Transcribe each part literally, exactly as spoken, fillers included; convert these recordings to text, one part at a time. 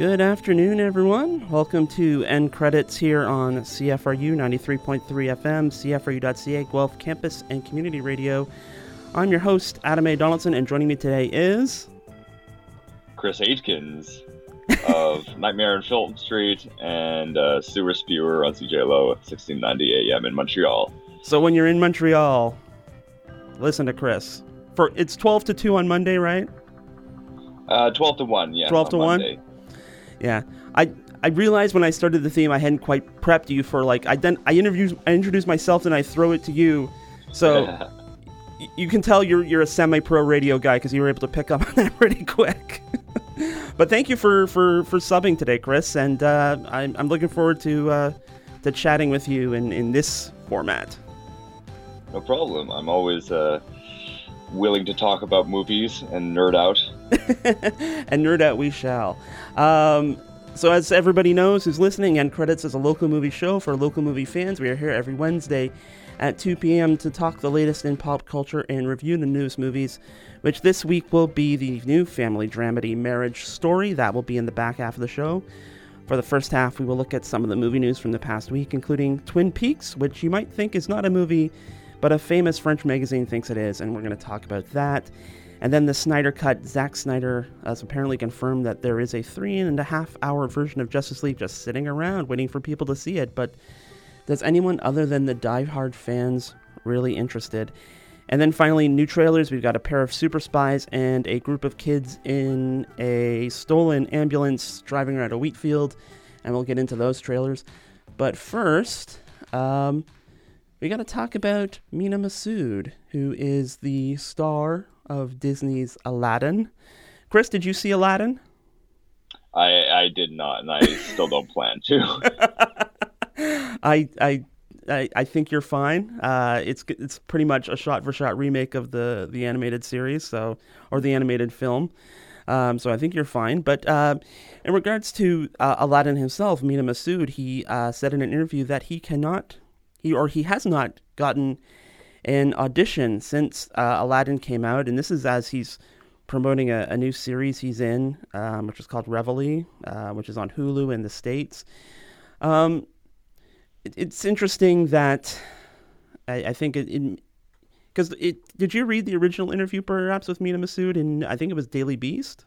Good afternoon, everyone. Welcome to End Credits here on C F R U ninety-three point three F M, C F R U dot C A, Guelph Campus and Community Radio. I'm your host, Adam A. Donaldson, and joining me today is... Chris Aitchkins of Nightmare on Fulton Street and uh, Sewer Spewer on C J L O at sixteen ninety A M in Montreal. So when you're in Montreal, listen to Chris. For It's twelve to two on Monday, right? Uh, twelve to one, yeah. twelve to one? Yeah. I I realized when I started the theme I hadn't quite prepped you for, like, I then I interview I introduce myself and I throw it to you. So y- you can tell you're you're a semi-pro radio guy because you were able to pick up on that pretty quick. But thank you for, for, for subbing today, Chris, and uh, I'm I'm looking forward to uh, to chatting with you in, in this format. No problem. I'm always uh, willing to talk about movies and nerd out. And nerd out we shall. Um, so as everybody knows who's listening, End Credits is a local movie show for local movie fans. We are here every Wednesday at two p.m. to talk the latest in pop culture and review the newest movies, which this week will be the new family dramedy Marriage Story. That will be in the back half of the show. For the first half, we will look at some of the movie news from the past week, including Twin Peaks, which you might think is not a movie, but a famous French magazine thinks it is, and we're going to talk about that. And then the Snyder Cut. Zack Snyder has apparently confirmed that there is a three and a half hour version of Justice League just sitting around waiting for people to see it. But does anyone other than the diehard fans really interested? And then finally, new trailers. We've got a pair of super spies and a group of kids in a stolen ambulance driving around a wheat field. And we'll get into those trailers. But first, um, we got to talk about Mena Massoud, who is the star of Disney's Aladdin. Chris, did you see Aladdin? I I did not, and I still don't plan to. I I I I think you're fine. Uh, it's it's pretty much a shot-for-shot remake of the, the animated series, so or the animated film. Um, so I think you're fine. But uh, in regards to uh, Aladdin himself, Mena Massoud, he uh, said in an interview that he cannot, he or he has not gotten an audition since uh, Aladdin came out, and this is as he's promoting a, a new series he's in, um, which is called Reveille, uh, which is on Hulu in the States. Um, it, it's interesting that I, I think it, because it, it. Did you read the original interview perhaps with Mena Massoud in, I think it was Daily Beast?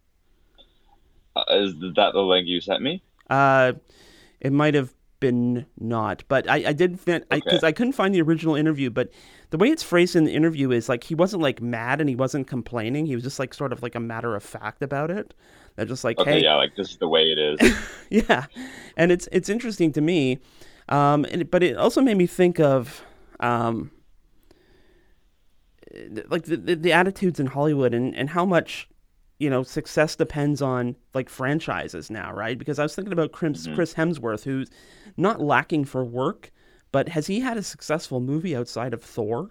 Uh, is that the link you sent me? Uh, it might have been not, but I, I did because I, okay. I couldn't find the original interview, but the way it's phrased in the interview is like he wasn't like mad and he wasn't complaining. He was just like sort of like a matter of fact about it. They're just like, okay, hey, yeah, like this is the way it is. Yeah, and it's it's interesting to me, um, and but it also made me think of um, like the, the the attitudes in Hollywood and and how much, you know, success depends on like franchises now, right? Because I was thinking about Chris, mm-hmm. Chris Hemsworth, who's not lacking for work, but has he had a successful movie outside of Thor?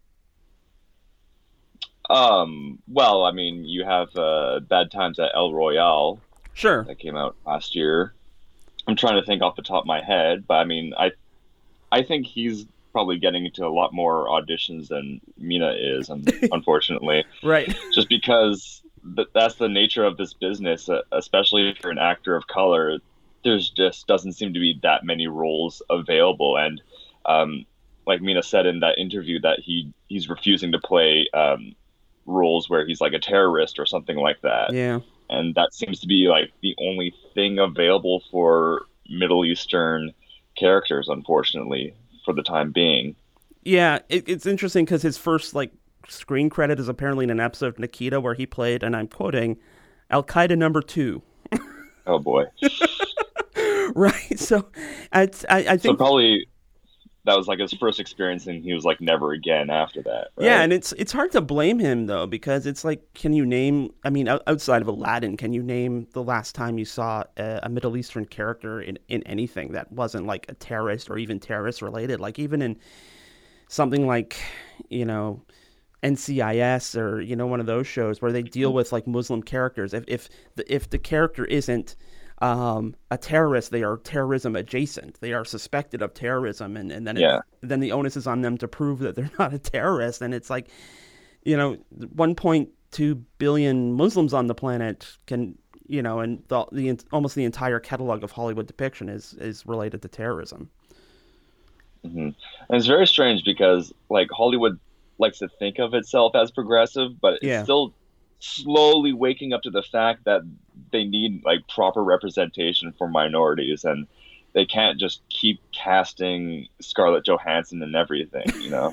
Um, well, I mean, you have uh, Bad Times at El Royale. Sure. That came out last year. I'm trying to think off the top of my head, but I mean, I, I think he's probably getting into a lot more auditions than Mena is, unfortunately. Right. Just because th- that's the nature of this business, uh, especially for an actor of color. There's just doesn't seem to be that many roles available, and um, like Mena said in that interview, that he he's refusing to play um, roles where he's like a terrorist or something like that. Yeah, and that seems to be like the only thing available for Middle Eastern characters, unfortunately, for the time being. Yeah, it, it's interesting because his first like screen credit is apparently in an episode of Nikita where he played, and I'm quoting, Al Qaeda number two. Oh boy. Right, so I, I, I think so probably that was like his first experience, and he was like never again after that. Right? Yeah, and it's it's hard to blame him though, because it's like, can you name? I mean, outside of Aladdin, can you name the last time you saw a, a Middle Eastern character in, in anything that wasn't like a terrorist or even terrorist related? Like even in something like, you know, N C I S or, you know, one of those shows where they deal with like Muslim characters. If if the, if the character isn't Um, a terrorist, they are terrorism adjacent. They are suspected of terrorism, and, and then it, yeah. then the onus is on them to prove that they're not a terrorist. And it's like, you know, one point two billion Muslims on the planet. Can you know, and the, the almost the entire catalog of Hollywood depiction is is related to terrorism. Mm-hmm. And it's very strange because like Hollywood likes to think of itself as progressive, but it's Yeah. still slowly waking up to the fact that they need like proper representation for minorities, and they can't just keep casting Scarlett Johansson and everything, you know.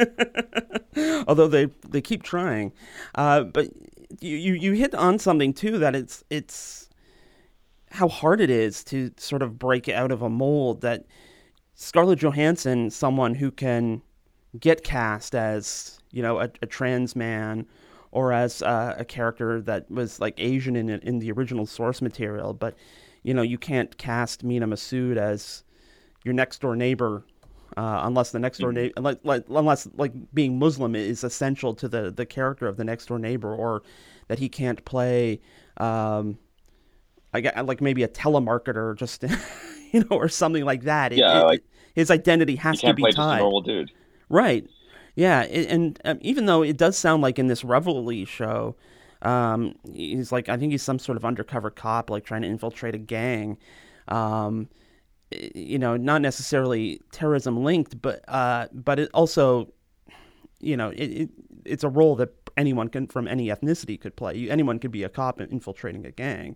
Although they they keep trying, uh, but you, you you hit on something too, that it's it's how hard it is to sort of break out of a mold. That Scarlett Johansson, someone who can get cast as, you know, a, a trans man, or as uh, a character that was like Asian in in the original source material, but you know, you can't cast Mina Massoud as your next door neighbor uh, unless the next door neighbor, like, like, unless like being Muslim is essential to the, the character of the next door neighbor, or that he can't play, um, I get, like maybe a telemarketer, just you know, or something like that. It, Yeah, it, like his identity has he can't to be play tied. just a normal dude. Right. Yeah, it, and um, even though it does sound like in this Revelry show, um, he's like, I think he's some sort of undercover cop, like trying to infiltrate a gang. Um, you know, not necessarily terrorism linked, but uh, but it also, you know, it, it it's a role that anyone can from any ethnicity could play. You, anyone could be a cop infiltrating a gang,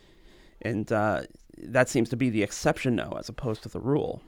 and uh, that seems to be the exception now, as opposed to the rule.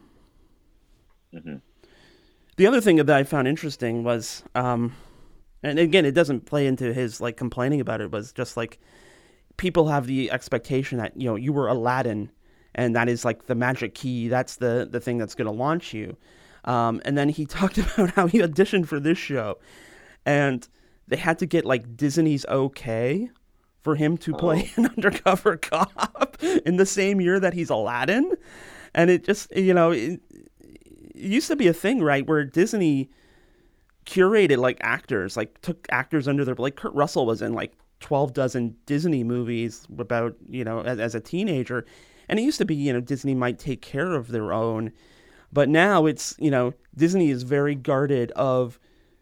Mm-hmm. The other thing that I found interesting was, um, and again, it doesn't play into his like complaining about it, was just like people have the expectation that, you know, you were Aladdin, and that is like the magic key. That's the, the thing that's going to launch you. Um, and then he talked about how he auditioned for this show, and they had to get like Disney's okay for him to play oh. an undercover cop in the same year that he's Aladdin. And it just, you know, it, it used to be a thing, right, where Disney curated like actors, like took actors under their, like Kurt Russell was in like twelve dozen Disney movies about, you know, as, as a teenager. And it used to be, you know, Disney might take care of their own, but now it's, you know, Disney is very guarded of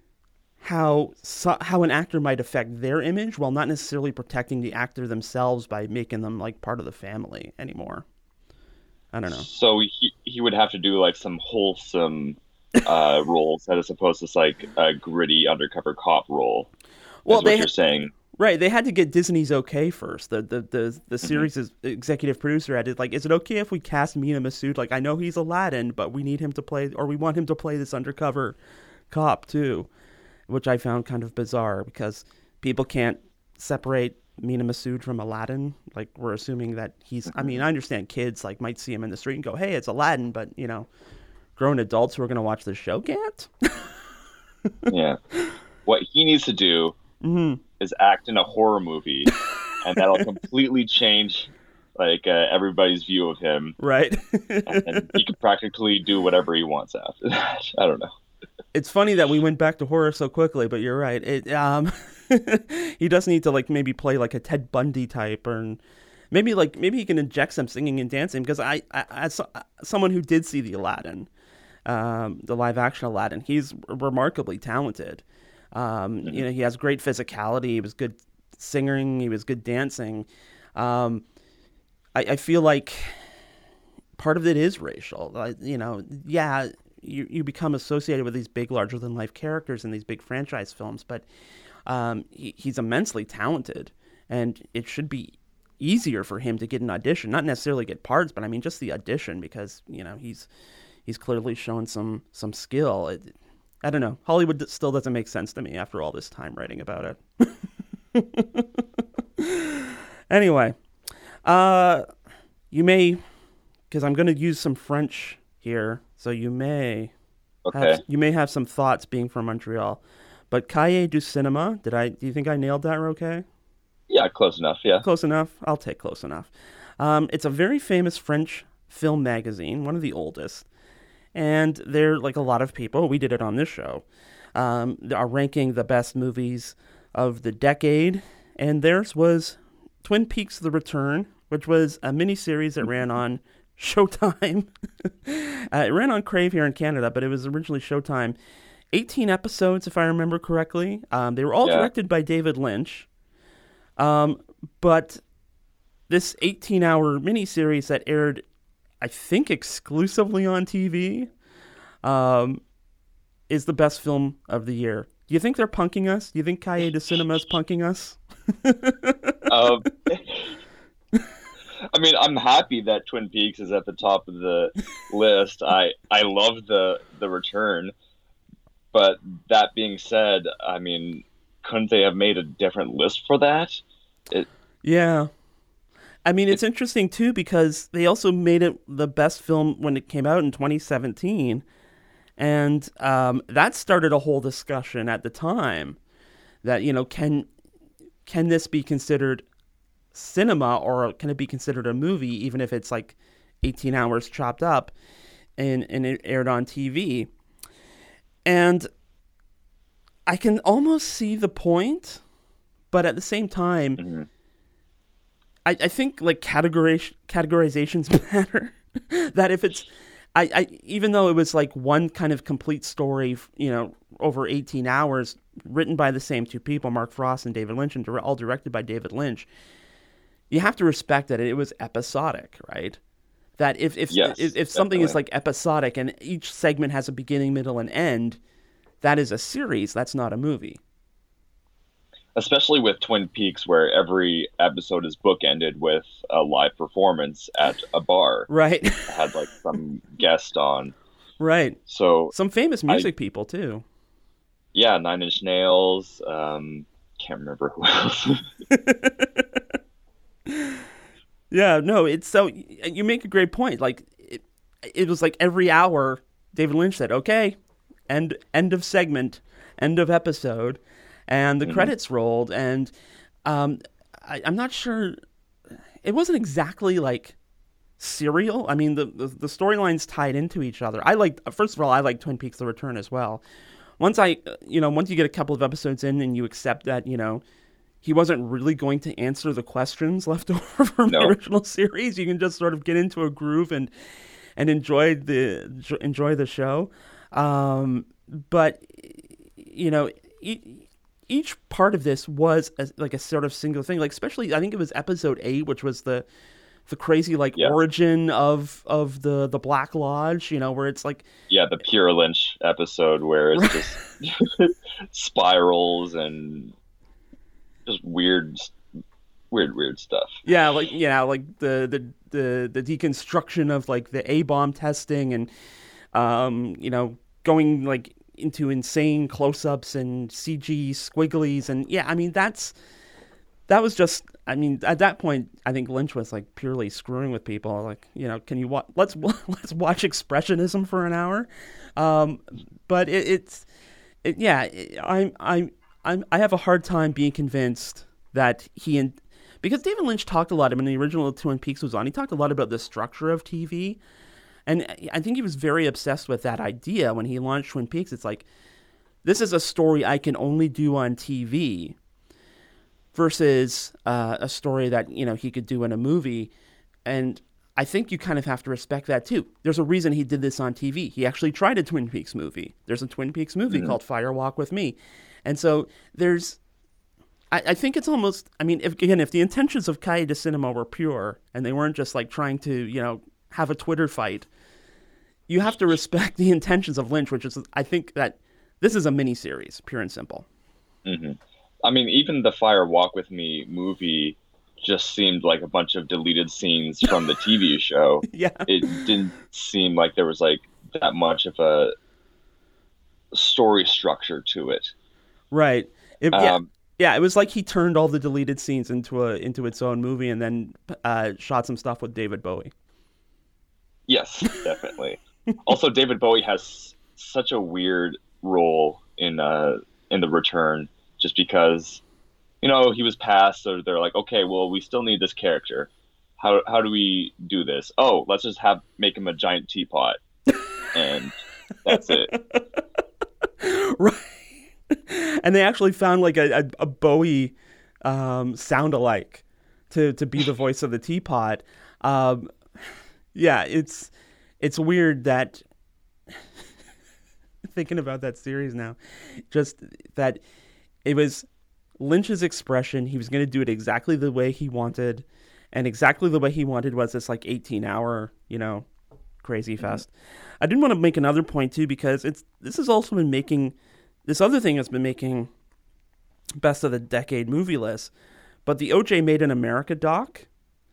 how so, how an actor might affect their image, while not necessarily protecting the actor themselves by making them like part of the family anymore. I don't know. So he he would have to do like some wholesome uh, roles as opposed to like a gritty undercover cop role. Well, what they you're ha- saying. Right, they had to get Disney's okay first. The the the, the series' mm-hmm. executive producer had it like, is it okay if we cast Mina Massoud? Like, I know he's Aladdin, but we need him to play, or we want him to play this undercover cop too, which I found kind of bizarre because people can't separate Mina Massoud from Aladdin. Like, we're assuming that he's. Mm-hmm. I mean, I understand kids like might see him in the street and go, "Hey, it's Aladdin," but you know, grown adults who are going to watch the show can't. Yeah, what he needs to do. Mm-hmm. is act in a horror movie, and that'll completely change like uh, everybody's view of him. Right. And he can practically do whatever he wants after that. I don't know. It's funny that we went back to horror so quickly, but you're right. It um, he does need to like maybe play like a Ted Bundy type, or maybe like maybe he can inject some singing and dancing, because I, I as someone who did see the Aladdin, um, the live action Aladdin, he's remarkably talented. Um, mm-hmm. You know, he has great physicality. He was good singing. He was good dancing. Um, I, I feel like part of it is racial. Uh, you know, yeah, you you become associated with these big, larger than life characters in these big franchise films, but um, he, he's immensely talented, and it should be easier for him to get an audition. Not necessarily get parts, but I mean just the audition, because you know he's he's clearly shown some some skill. It, I don't know. Hollywood still doesn't make sense to me after all this time writing about it. Anyway, uh, you may, because I'm going to use some French here, so you may, okay. have, you may have some thoughts being from Montreal. But Cahiers du Cinéma, did I? Do you think I nailed that? Okay. Yeah, close enough. Yeah, close enough. I'll take close enough. Um, it's a very famous French film magazine, one of the oldest. And they're like a lot of people, we did it on this show, um, are ranking the best movies of the decade. And theirs was Twin Peaks: The Return, which was a miniseries that ran on Showtime. uh, it ran on Crave here in Canada, but it was originally Showtime. eighteen episodes, if I remember correctly. Um, they were all yeah. directed by David Lynch. Um, but this eighteen-hour miniseries that aired, I think, exclusively on T V, um, is the best film of the year. Do you think they're punking us? Do you think Cahiers du Cinema is punking us? um, I mean, I'm happy that Twin Peaks is at the top of the list. I I love the the return, but that being said, I mean, couldn't they have made a different list for that? It, yeah. I mean, it's interesting, too, because they also made it the best film when it came out in twenty seventeen. And um, that started a whole discussion at the time that, you know, can can this be considered cinema or can it be considered a movie, even if it's like eighteen hours chopped up and, and it aired on T V? And I can almost see the point, but at the same time, mm-hmm. I, I think like categoriz- categorizations matter. That if it's, I, I even though it was like one kind of complete story, you know, over eighteen hours, written by the same two people, Mark Frost and David Lynch, and dire- all directed by David Lynch, you have to respect that it was episodic, right? That if if yes, if, if something is like episodic and each segment has a beginning, middle, and end, that is a series. That's not a movie. Especially with Twin Peaks, where every episode is bookended with a live performance at a bar. Right. Had like some guest on. Right. So some famous music I, people too. Yeah, Nine Inch Nails. Um, can't remember who else. Yeah, no, it's so you make a great point. Like it, it was like every hour, David Lynch said, "Okay, end end of segment, end of episode." And the mm-hmm. credits rolled, and um, I, I'm not sure. It wasn't exactly like serial. I mean, the the, the storylines tied into each other. I like first of all, I like Twin Peaks: The Return as well. Once I, you know, once you get a couple of episodes in, and you accept that, you know, he wasn't really going to answer the questions left over from no. the original series, you can just sort of get into a groove and and enjoy the enjoy the show. Um, but you know. It, Each part of this was a, like a sort of single thing, like especially I think it was episode eight, which was the the crazy like yeah. origin of of the the Black Lodge, you know, where it's like yeah, the pure Lynch episode where it's just spirals and just weird, weird, weird stuff. Yeah, like yeah, like the the the, the deconstruction of like the A-bomb testing and um, you know, going like into insane close-ups and C G squigglies, and yeah, I mean that's that was just. I mean, at that point, I think Lynch was like purely screwing with people. Like, you know, can you watch? Let's let's watch expressionism for an hour. Um, but it, it's, it, yeah, it, I'm I'm I'm I have a hard time being convinced that he and because David Lynch talked a lot. I mean, the original Twin Peaks was on. He talked a lot about the structure of T V. And I think he was very obsessed with that idea when he launched Twin Peaks. It's like, this is a story I can only do on T V versus uh, a story that, you know, he could do in a movie. And I think you kind of have to respect that, too. There's a reason he did this on T V. He actually tried a Twin Peaks movie. There's a Twin Peaks movie mm-hmm. called Fire Walk with Me. And so there's, I, I think it's almost, I mean, if, again, if the intentions of Cahiers du Cinema were pure and they weren't just like trying to, you know, have a Twitter fight, you have to respect the intentions of Lynch, which is, I think that this is a miniseries, pure and simple. Mm-hmm. I mean, even the Fire Walk with Me movie just seemed like a bunch of deleted scenes from the T V show. Yeah. It didn't seem like there was like that much of a story structure to it. Right. It, um, yeah. Yeah, it was like he turned all the deleted scenes into a into its own movie and then uh, shot some stuff with David Bowie. Yes, definitely. Also, David Bowie has such a weird role in uh, in The Return, just because, you know, he was passed, so they're like, okay, well, we still need this character. How how do we do this? Oh, let's just have make him a giant teapot, and that's it. Right. And they actually found like a, a, a Bowie um, sound-alike to to be the voice of the teapot. Um, yeah, it's it's weird that thinking about that series now, just that it was Lynch's expression. He was going to do it exactly the way he wanted, and exactly the way he wanted was this like eighteen hour, you know, crazy fest. Mm-hmm. I did want to make another point too, because it's this has also been making this other thing has been making best of the decade movie list, but the O J Made in America doc,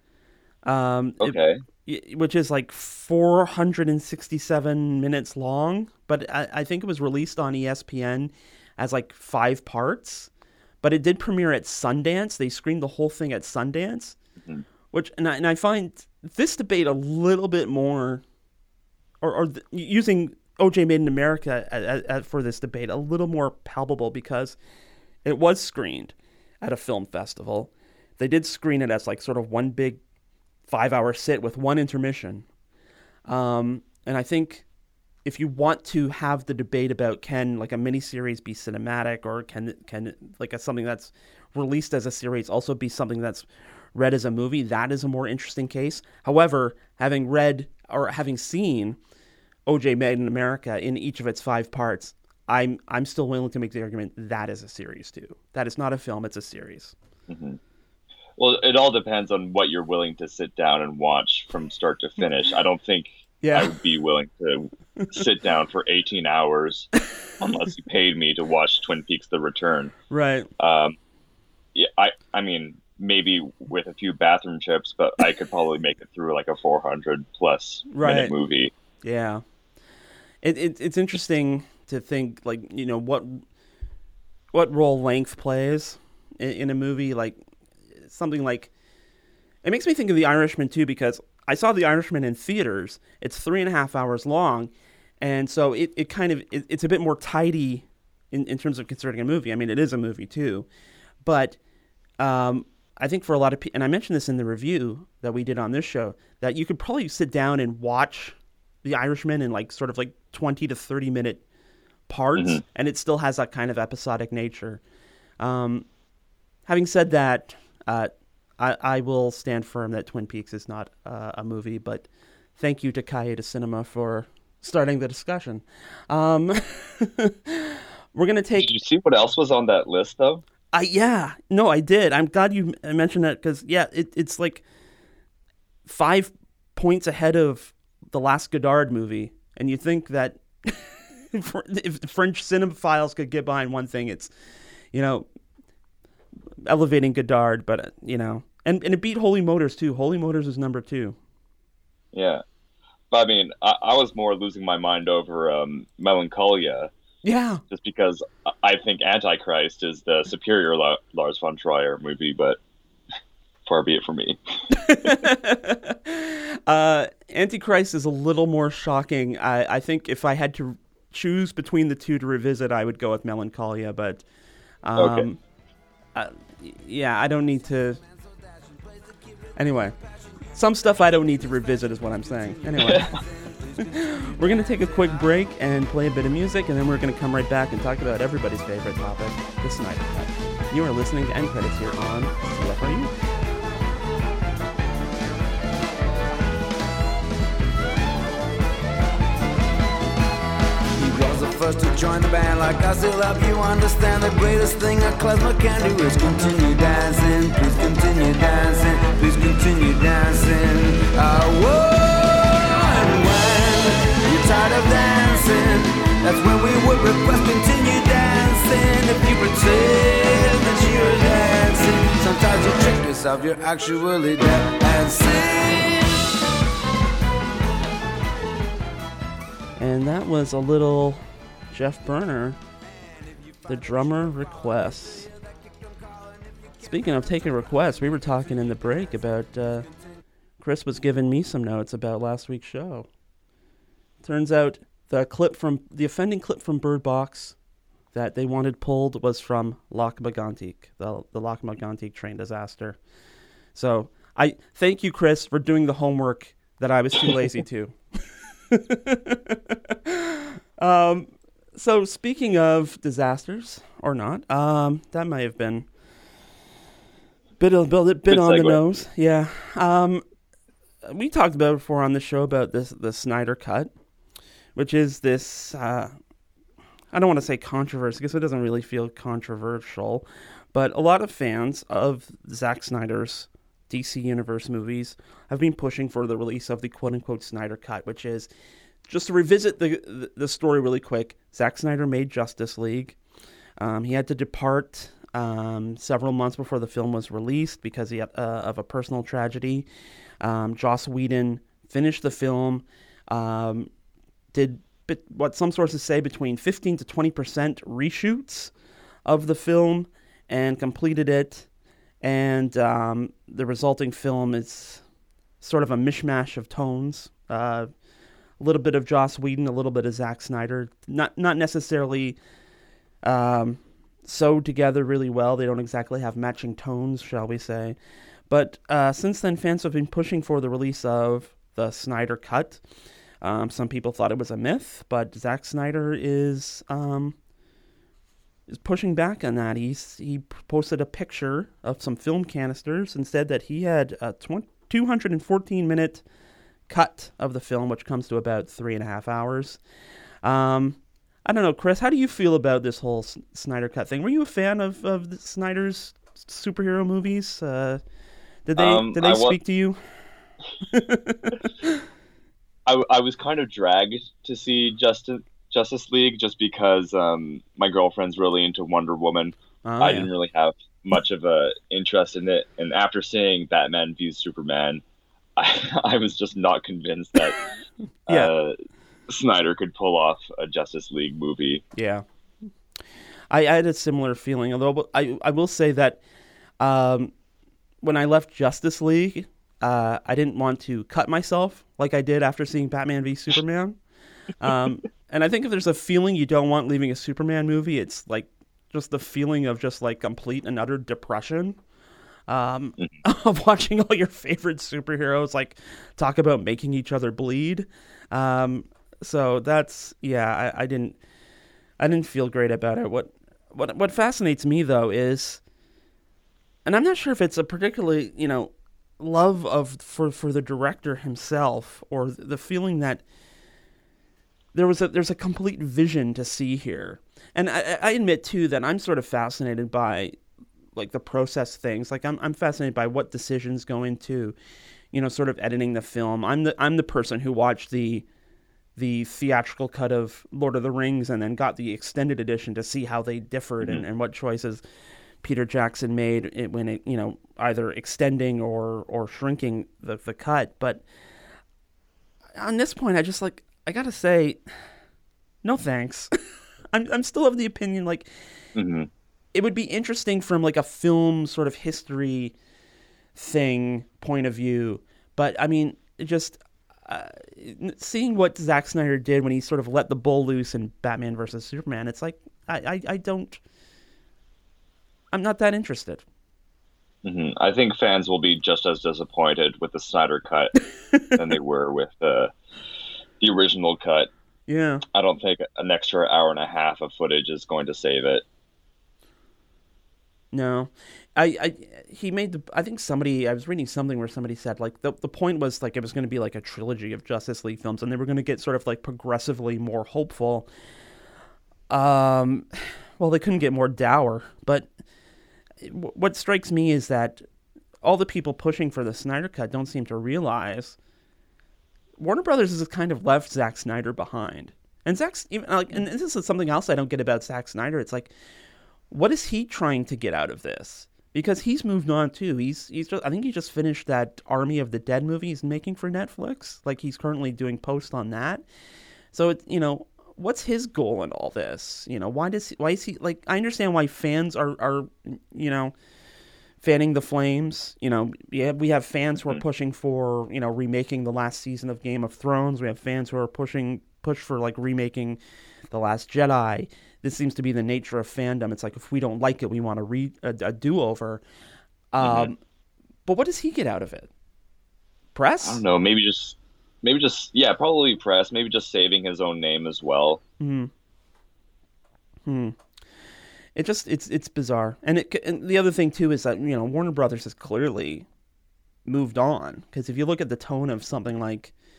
um, okay, it, which is like four hundred sixty-seven minutes long, but I, I think it was released on E S P N as like five parts, but it did premiere at Sundance. They screened the whole thing at Sundance, mm-hmm. which and I, and I find this debate a little bit more, or, or the, using O J Made in America at, at, at, for this debate a little more palpable, because it was screened at a film festival. They did screen it as like sort of one big five-hour sit with one intermission. Um, and I think if you want to have the debate about can like a miniseries be cinematic, or can can like a, something that's released as a series also be something that's read as a movie, that is a more interesting case. However, having read or having seen O J Made in America in each of its five parts, I'm I'm still willing to make the argument that is a series too. That is not a film; it's a series. Mm-hmm. Well, it all depends on what you're willing to sit down and watch from start to finish. I don't think yeah. I would be willing to sit down for eighteen hours unless you paid me to watch Twin Peaks: The Return. Right. Um, yeah, I I mean maybe with a few bathroom trips, but I could probably make it through like a four hundred plus right. minute movie. Yeah. It, it it's interesting to think, like, you know, what what role length plays in, in a movie. Like something like, it makes me think of The Irishman too, because I saw The Irishman in theaters. It's three and a half hours long, and so it, it kind of it, it's a bit more tidy in, in terms of considering a movie. I mean, it is a movie too, but um, I think for a lot of people, and I mentioned this in the review that we did on this show, that you could probably sit down and watch The Irishman in like sort of like twenty to thirty minute parts, mm-hmm. and it still has that kind of episodic nature. Um, having said that, uh, I, I will stand firm that Twin Peaks is not uh, a movie, but thank you to Kaede Cinema for starting the discussion. Um, we're going to take... Did you see what else was on that list, though? Uh, yeah. No, I did. I'm glad you mentioned that, because, yeah, it, it's like five points ahead of the last Godard movie, and you think that if French cinephiles could get behind one thing, it's, you know, elevating Godard, but, uh, you know, and, and it beat Holy Motors, too. Holy Motors is number two. Yeah. But, I mean, I, I was more losing my mind over um, Melancholia. Yeah. Just because I think Antichrist is the superior La- Lars von Trier movie, but far be it from me. uh, Antichrist is a little more shocking. I, I think if I had to choose between the two to revisit, I would go with Melancholia, but um, okay. uh, yeah, I don't need to... Anyway, some stuff I don't need to revisit is what I'm saying. Anyway, we're going to take a quick break and play a bit of music, and then we're going to come right back and talk about everybody's favorite topic, the Snyder Cut. You are listening to End Credits here on C F R U. First to join the band, like I still help you understand the greatest thing a klezmer can do is continue dancing. Please continue dancing. Please continue dancing. Uh, whoa, and when you're tired of dancing, that's when we would request continue dancing. If you pretend that you're dancing, sometimes you trick yourself, you're actually dancing. And that was a little Jeff Burner, the drummer requests. Speaking of taking requests, we were talking in the break about uh, Chris was giving me some notes about last week's show. Turns out the clip from the offending clip from Bird Box that they wanted pulled was from Lac Megantic, the the Lac Megantic train disaster. So I thank you, Chris, for doing the homework that I was too lazy to. um. So speaking of disasters, or not, um, that might have been bit a bit, bit on the nose. Yeah. Um, we talked about it before on the show about this the Snyder Cut, which is this. Uh, I don't want to say controversy because it doesn't really feel controversial, but a lot of fans of Zack Snyder's D C Universe movies have been pushing for the release of the quote-unquote Snyder Cut, which is, just to revisit the the story really quick, Zack Snyder made Justice League. Um, he had to depart um, several months before the film was released because he had, uh, of a personal tragedy. Um, Joss Whedon finished the film, um, did bit, what some sources say between fifteen to twenty percent reshoots of the film, and completed it. And um, the resulting film is sort of a mishmash of tones. Uh, a little bit of Joss Whedon, a little bit of Zack Snyder. Not not necessarily um, sewed together really well. They don't exactly have matching tones, shall we say. But uh, since then, fans have been pushing for the release of the Snyder Cut. Um, some people thought it was a myth, but Zack Snyder is um, is pushing back on that. He's, he posted a picture of some film canisters and said that he had a two hundred fourteen minute cut of the film, which comes to about three and a half hours. Um, I don't know, Chris, how do you feel about this whole S- Snyder Cut thing? Were you a fan of, of the Snyder's superhero movies? Uh, did they um, did they I speak wa- to you? I, I was kind of dragged to see Justice Justice League just because um, my girlfriend's really into Wonder Woman. Oh, I yeah. didn't really have much of a interest in it, and after seeing Batman v Superman, I, I was just not convinced that Yeah. uh, Snyder could pull off a Justice League movie. Yeah, I, I had a similar feeling. Although I I will say that um, when I left Justice League, uh, I didn't want to cut myself like I did after seeing Batman v Superman. Um, and I think if there's a feeling you don't want leaving a Superman movie, it's like just the feeling of just like complete and utter depression. Um, of watching all your favorite superheroes like talk about making each other bleed. Um, so that's yeah, I, I didn't I didn't feel great about it. What what what fascinates me though is, and I'm not sure if it's a particularly you know love of for for the director himself or the feeling that there was a there's a complete vision to see here. And I, I admit too that I'm sort of fascinated by like the process things. Like I'm I'm fascinated by what decisions go into, you know, sort of editing the film. I'm the I'm the person who watched the the theatrical cut of Lord of the Rings and then got the extended edition to see how they differed mm-hmm. and, and what choices Peter Jackson made it when it, you know, either extending or or shrinking the, the cut. But on this point, I just like I gotta say, no thanks. I'm I'm still of the opinion like. Mm-hmm. It would be interesting from like a film sort of history thing point of view, but I mean, it just uh, seeing what Zack Snyder did when he sort of let the bull loose in Batman versus Superman, it's like I, I, I don't, I'm not that interested. Mm-hmm. I think fans will be just as disappointed with the Snyder Cut than they were with the the original cut. Yeah, I don't think an extra hour and a half of footage is going to save it. No, I, I, he made the, I think somebody, I was reading something where somebody said like the, the point was like it was going to be like a trilogy of Justice League films and they were going to get sort of like progressively more hopeful. Um, well, they couldn't get more dour, but w- what strikes me is that all the people pushing for the Snyder Cut don't seem to realize Warner Brothers has kind of left Zack Snyder behind. And Zack's even like, and this is something else I don't get about Zack Snyder. It's like, what is he trying to get out of this? Because he's moved on too. He's he's just, I think he just finished that Army of the Dead movie he's making for Netflix. Like he's currently doing post on that. So it, you know, what's his goal in all this? You know, why does he, why is he like? I understand why fans are are you know fanning the flames. You know, yeah, we have fans who are pushing for you know remaking the last season of Game of Thrones. We have fans who are pushing push for like remaking The Last Jedi. This seems to be the nature of fandom. It's like if we don't like it, we want to re a, a do-over. Um, mm-hmm. But what does he get out of it? Press? I don't know. Maybe just, maybe just, yeah, probably press. Maybe just saving his own name as well. Hmm. Hmm. It just it's it's bizarre. And it and the other thing too is that you know Warner Brothers has clearly moved on because if you look at the tone of something like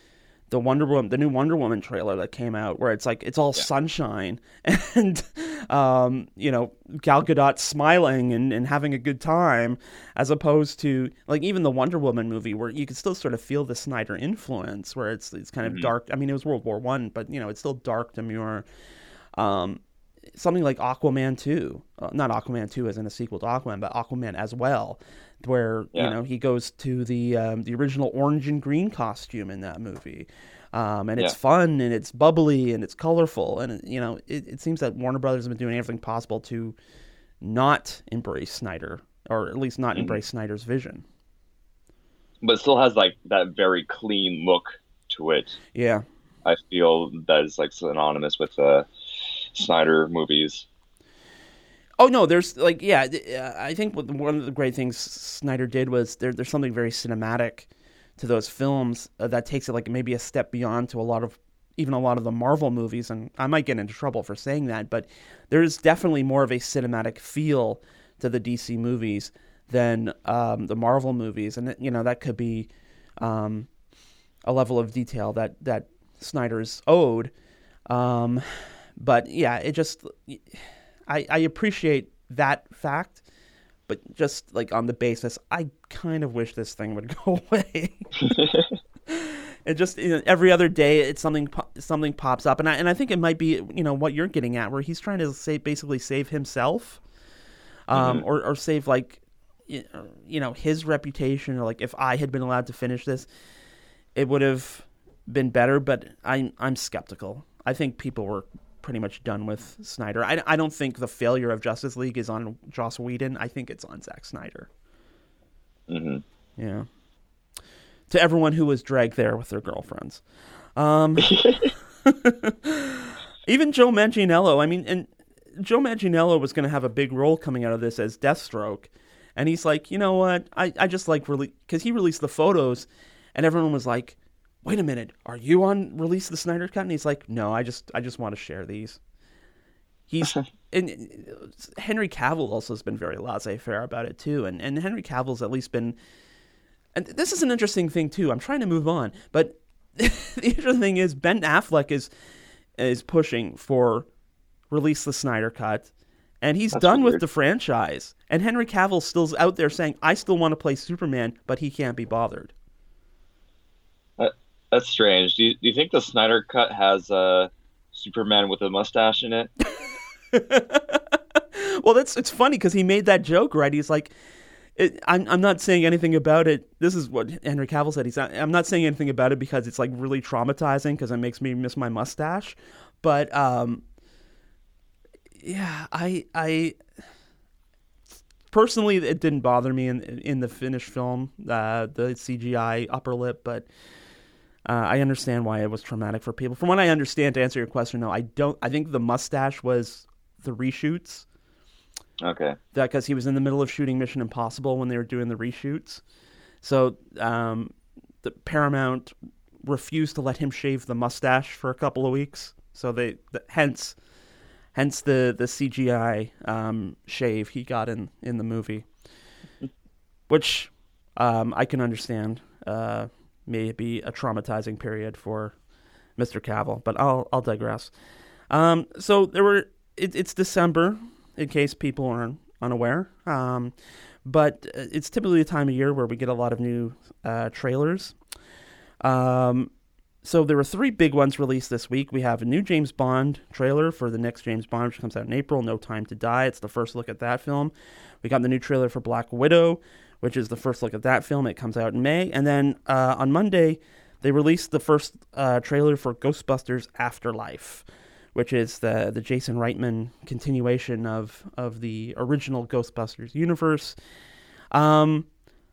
the Wonder Woman, the new Wonder Woman trailer that came out, where it's like it's all yeah. sunshine and um, you know, Gal Gadot smiling and, and having a good time, as opposed to like even the Wonder Woman movie, where you could still sort of feel the Snyder influence, where it's it's kind of mm-hmm. dark. I mean, it was World War One, but you know, it's still dark, demure. Um, something like Aquaman two, uh, not Aquaman two as in a sequel to Aquaman, but Aquaman as well, where yeah. you know he goes to the um, the original orange and green costume in that movie, um, and it's yeah. fun and it's bubbly and it's colorful, and you know it, it seems that Warner Brothers has been doing everything possible to not embrace Snyder, or at least not mm-hmm. embrace Snyder's vision. But it still has like that very clean look to it. Yeah, I feel that is like synonymous with uh, Snyder movies. Oh no, there's like yeah, I think one of the great things Snyder did was there, there's something very cinematic to those films uh, that takes it like maybe a step beyond to a lot of even a lot of the Marvel movies, and I might get into trouble for saying that, but there is definitely more of a cinematic feel to the D C movies than um, the Marvel movies, and you know that could be um, a level of detail that that Snyder's owed, um, but yeah, it just. I, I appreciate that fact, but just like on the basis, I kind of wish this thing would go away. It just you know, every other day, it's something something pops up, and I and I think it might be you know what you're getting at, where he's trying to save basically save himself, um, mm-hmm. or or save like you know his reputation, or like if I had been allowed to finish this, it would have been better. But I'm I'm skeptical. I think people were pretty much done with Snyder. I, I don't think the failure of Justice League is on Joss Whedon. I think it's on Zack Snyder. Mm-hmm. Yeah. To everyone who was dragged there with their girlfriends. Um, even Joe Manganiello. I mean, and Joe Manganiello was going to have a big role coming out of this as Deathstroke. And he's like, you know what? I, I just like, rele-, because he released the photos and everyone was like, wait a minute, are you on Release the Snyder Cut? And he's like, no, I just I just want to share these. He's and Henry Cavill also has been very laissez-faire about it too, and and Henry Cavill's at least been. And this is an interesting thing too. I'm trying to move on, but the interesting thing is Ben Affleck is is pushing for Release the Snyder Cut, and he's That's done weird. with the franchise. And Henry Cavill still's out there saying, I still want to play Superman, but he can't be bothered. That's strange. Do you, do you think the Snyder Cut has uh, Superman with a mustache in it? Well, that's it's funny because he made that joke, right? He's like, it, I'm I'm not saying anything about it. This is what Henry Cavill said. He's not, I'm not saying anything about it because it's like really traumatizing because it makes me miss my mustache. But um, yeah, I I personally it didn't bother me in in the finished film, uh, the C G I upper lip, but. Uh, I understand why it was traumatic for people. From what I understand, to answer your question, though, I don't. I think the mustache was the reshoots. Okay. That because he was in the middle of shooting Mission Impossible when they were doing the reshoots, so um, the Paramount refused to let him shave the mustache for a couple of weeks. So they, the, hence, hence the the C G I um, shave he got in, in the movie, which um, I can understand. Uh, may be a traumatizing period for Mister Cavill, but I'll I'll digress. Um, so there were it, it's December, in case people are unaware, um, but it's typically a time of year where we get a lot of new uh, trailers. Um, so there were three big ones released this week. We have a new James Bond trailer for the next James Bond, which comes out in April, No Time to Die. It's the first look at that film. We got the new trailer for Black Widow, which is the first look at that film. It comes out in May. And then uh, on Monday, they released the first uh, trailer for Ghostbusters Afterlife, which is the the Jason Reitman continuation of, of the original Ghostbusters universe. Um,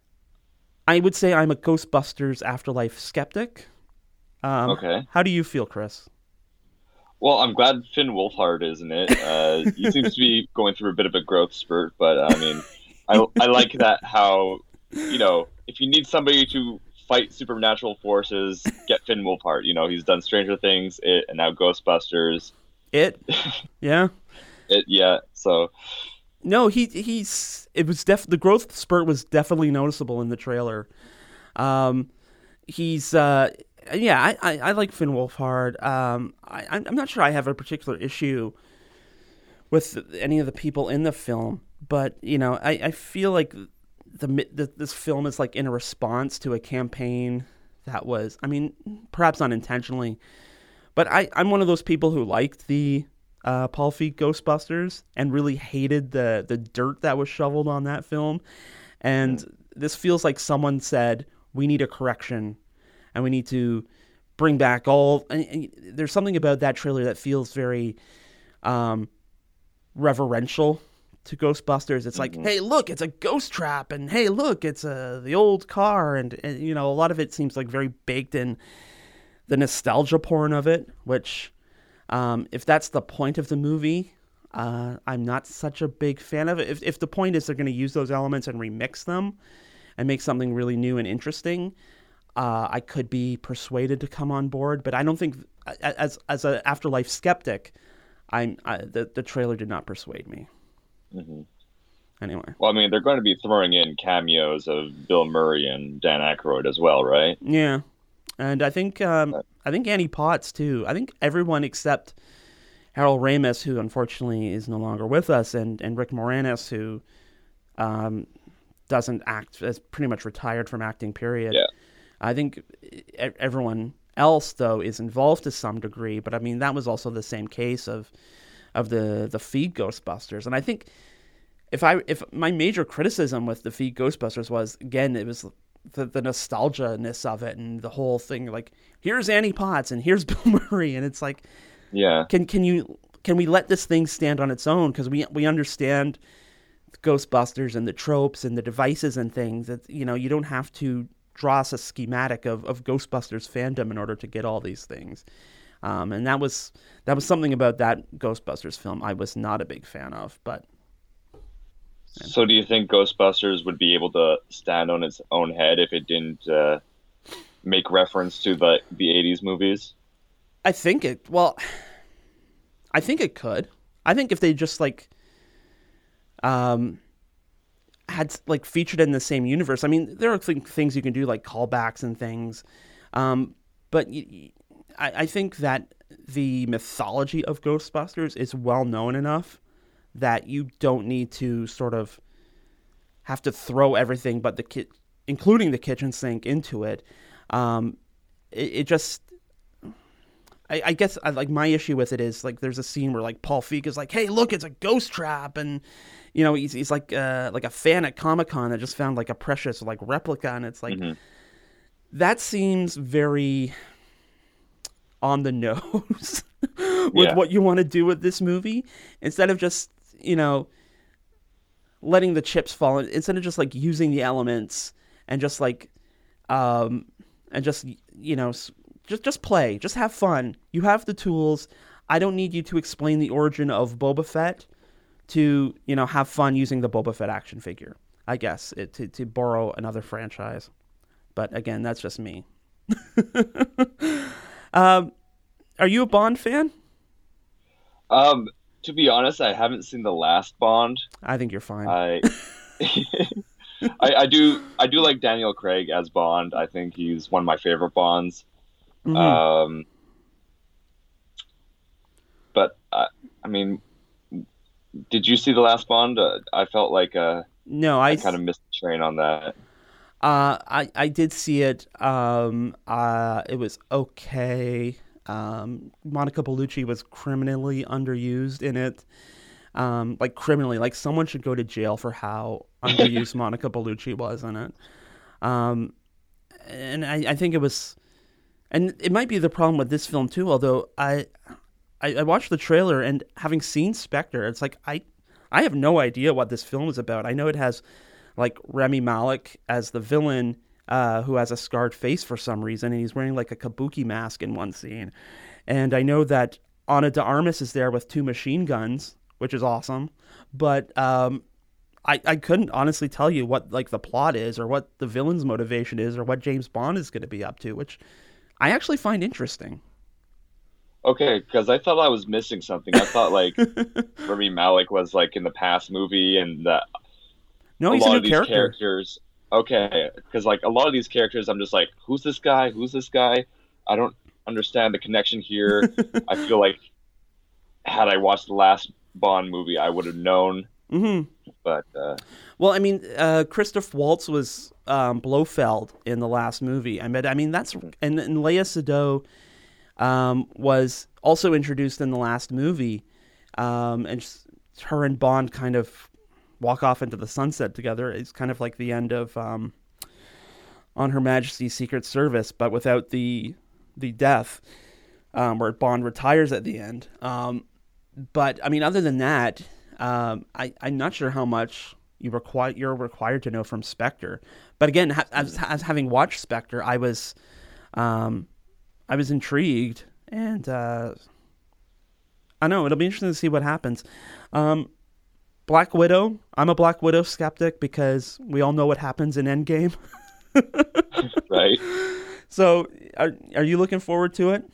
I would say I'm a Ghostbusters Afterlife skeptic. Um, okay. How do you feel, Chris? Well, I'm glad Finn Wolfhard is in it. Uh, he seems to be going through a bit of a growth spurt, but I mean... I I like that how, you know, if you need somebody to fight supernatural forces, get Finn Wolfhard. You know, he's done Stranger Things, It, and now Ghostbusters. It? Yeah. It, yeah, so... No, he he's... It was def... The growth spurt was definitely noticeable in the trailer. Um, he's... Uh, yeah, I, I, I like Finn Wolfhard. Um, I, I'm not sure I have a particular issue with any of the people in the film, but you know, I, I feel like the, the this film is like in a response to a campaign that was, I mean, perhaps unintentionally, but I, I'm one of those people who liked the uh, Paul Feig Ghostbusters and really hated the the dirt that was shoveled on that film, and this feels like someone said, we need a correction, and we need to bring back all. And, and there's something about that trailer that feels very um, reverential to Ghostbusters. It's like, mm-hmm. hey, look, it's a ghost trap, and hey, look, it's a the old car, and, and you know, a lot of it seems like very baked in the nostalgia porn of it. Which, um, if that's the point of the movie, uh, I'm not such a big fan of it. If if the point is they're going to use those elements and remix them and make something really new and interesting, uh, I could be persuaded to come on board. But I don't think, as as an Afterlife skeptic, I'm I, the the trailer did not persuade me. Mm-hmm. Anyway, well, I mean, they're going to be throwing in cameos of Bill Murray and Dan Aykroyd as well, right? Yeah, and I think um, I think Annie Potts too. I think everyone except Harold Ramis, who unfortunately is no longer with us, and and Rick Moranis, who um. doesn't act, is pretty much retired from acting, period. Yeah. I think everyone else, though, is involved to some degree, but I mean, that was also the same case of of the, the Feig Ghostbusters. And I think if I if my major criticism with the Feig Ghostbusters was, again, it was the, the nostalgia-ness of it and the whole thing, like, here's Annie Potts and here's Bill Murray, and it's like, yeah, can can you can we let this thing stand on its own? Because we we understand Ghostbusters and the tropes and the devices and things that, you know, you don't have to draw us a schematic of, of Ghostbusters fandom in order to get all these things. Um, and that was that was something about that Ghostbusters film I was not a big fan of. But yeah. So do you think Ghostbusters would be able to stand on its own head if it didn't uh, make reference to the the eighties movies? I think it, well, I think it could. I think if they just like Um, had like featured in the same universe. I mean, there are th- things you can do like callbacks and things, um, but y- I-, I think that the mythology of Ghostbusters is well known enough that you don't need to sort of have to throw everything but the ki- including the kitchen sink into it. Um, it, it just. I, I guess I, like my issue with it is like there's a scene where like Paul Feig is like, "Hey, look, it's a ghost trap," and you know he's he's like uh, like a fan at Comic-Con that just found like a precious like replica, and it's like mm-hmm. that seems very on the nose with yeah. what you want to do with this movie, instead of just you know letting the chips fall, instead of just like using the elements and just like um and just you know. Just just play. Just have fun. You have the tools. I don't need you to explain the origin of Boba Fett to, you know, have fun using the Boba Fett action figure, I guess, it, to, to borrow another franchise. But again, that's just me. um, are you a Bond fan? Um, to be honest, I haven't seen the last Bond. I think you're fine. I... I, I do I do like Daniel Craig as Bond. I think he's one of my favorite Bonds. Mm-hmm. Um, but I, I mean, did you see the last Bond? Uh, I felt like uh, no, I, I kind of missed the train on that. Uh, I I did see it. Um, uh, it was okay. Um, Monica Bellucci was criminally underused in it. Um, like criminally, like someone should go to jail for how underused Monica Bellucci was in it. Um, and I, I think it was. And it might be the problem with this film too. Although I, I, I watched the trailer and having seen Spectre, it's like I, I have no idea what this film is about. I know it has, like Rami Malek as the villain, uh, who has a scarred face for some reason, and he's wearing like a kabuki mask in one scene. And I know that Ana de Armas is there with two machine guns, which is awesome. But um, I I couldn't honestly tell you what like the plot is or what the villain's motivation is or what James Bond is going to be up to, which I actually find interesting. Okay, because I thought I was missing something. I thought like Rami Malek was like in the past movie, and that no, a he's lot a new of these character. characters. Okay, because like a lot of these characters, I'm just like, who's this guy? Who's this guy? I don't understand the connection here. I feel like had I watched the last Bond movie, I would have known. Mm-hmm. But uh, well, I mean, uh, Christoph Waltz was um, Blofeld in the last movie. I mean, I mean that's and, and Léa Seydoux um, was also introduced in the last movie, um, and just, her and Bond kind of walk off into the sunset together. It's kind of like the end of um, On Her Majesty's Secret Service, but without the the death, um, where Bond retires at the end. Um, but I mean, other than that. Um, I, I'm not sure how much you require, you're required to know from Spectre. But again, ha- as, as having watched Spectre, I was um, I was intrigued. And uh, I know, it'll be interesting to see what happens. Um, Black Widow, I'm a Black Widow skeptic because we all know what happens in Endgame. Right. So are, are you looking forward to it?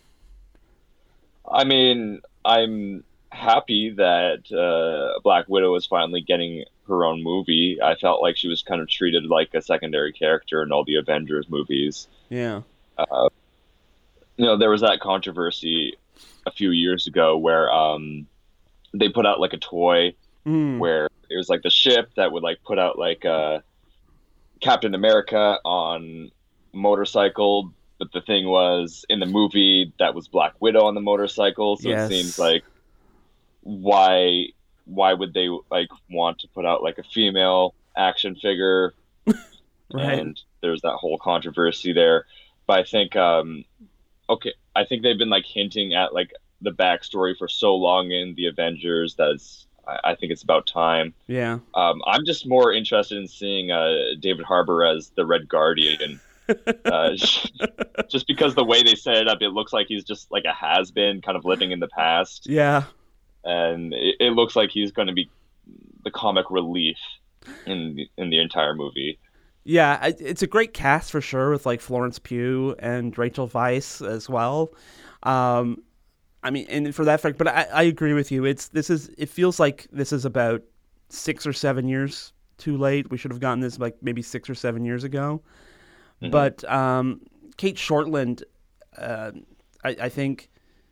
I mean, I'm... happy that uh, Black Widow is finally getting her own movie. I felt like she was kind of treated like a secondary character in all the Avengers movies. Yeah. Uh, you know, there was that controversy a few years ago where um, they put out like a toy mm. where it was like the ship that would like put out like uh, Captain America on a motorcycle, but the thing was in the movie that was Black Widow on the motorcycle. So yes. It seems like why why would they like want to put out like a female action figure? Right. And there's that whole controversy there. But I think um okay I think they've been like hinting at like the backstory for so long in the Avengers that it's I, I think it's about time. Yeah. Um I'm just more interested in seeing uh David Harbour as the Red Guardian. uh, just because the way they set it up, it looks like he's just like a has-been kind of living in the past. Yeah. And it, it looks like he's going to be the comic relief in the, in the entire movie. Yeah, it's a great cast for sure with like Florence Pugh and Rachel Weisz as well. Um, I mean, and for that fact, but I, I agree with you. It's this is it feels like this is about six or seven years too late. We should have gotten this like maybe six or seven years ago. Mm-hmm. But um, Kate Shortland, uh, I, I think.